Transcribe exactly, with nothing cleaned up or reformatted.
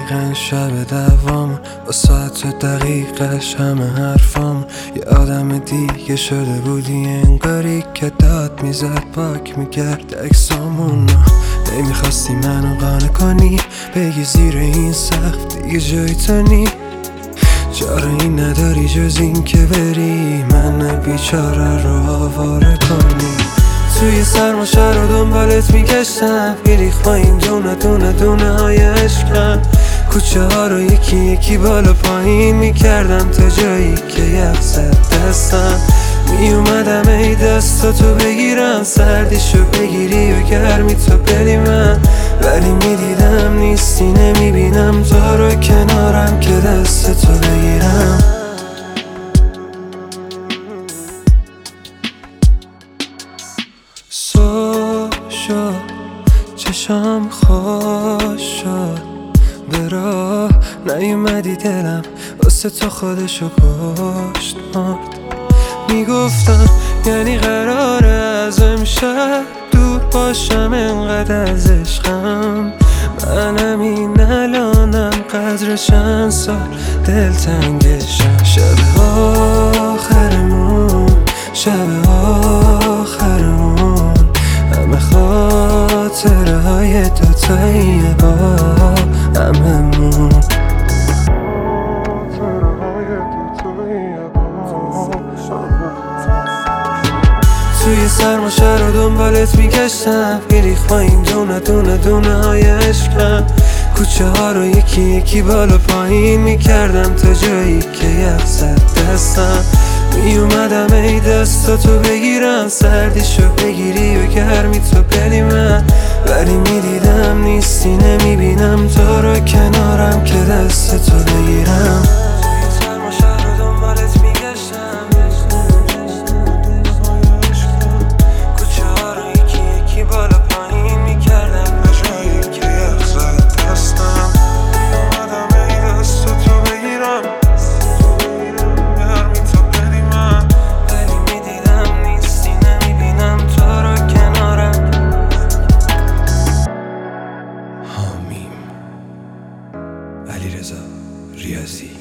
دقیقا شب دوام با ساعت و دقیقش همه حرفام یه آدم دیگه شده بودی، انگاری که داد میزد پاک میکرد اکسامونو. نمیخواستی منو قانع کنی، بگی زیر این سقف دیگه جای تو نی. چاره این نداری جز این که بری من بیچاره رو آواره کنی. توی سرما شهر رو دنبالت میگشتم، میریخ با این دونه دونه دونه های عشقم. کوچه ها رو یکی یکی بالا پایین میکردم تا جایی که یخ زد دستم. میومدم ای دستاتو بگیرم، سردیشو بگیری و گرمی تو بدی من. ولی میدیدم نیستی، نمیبینم تو رو کنارم که دستتو بگیرم. صبح شد چشام خوش شد، به راه نیومدی دلم واسه تو خودشو کشت مرد. میگفتم یعنی قراره از امشب دور باشم، انقدر از عشقم. منم این الانم قدر چند سال دلتنگشم. شب آخرمون شب آخرمون همه خاطره های دوتاییه با هممون. توی سرما شهر رو دنبالت میگشتم، میریخ با این دونه دونه دونه های عشقم. کوچه ها رو یکی یکی بالا پایین میکردم تا جایی که یخ زد دستم. میومدم ای دستاتو بگیرم، سردیشو بگیری و گرمی تو بدی من. ولی میدیدم نیستی، نمیبینم تو رو کنارم که دستتو بگیرم. علیرضا ریاضی.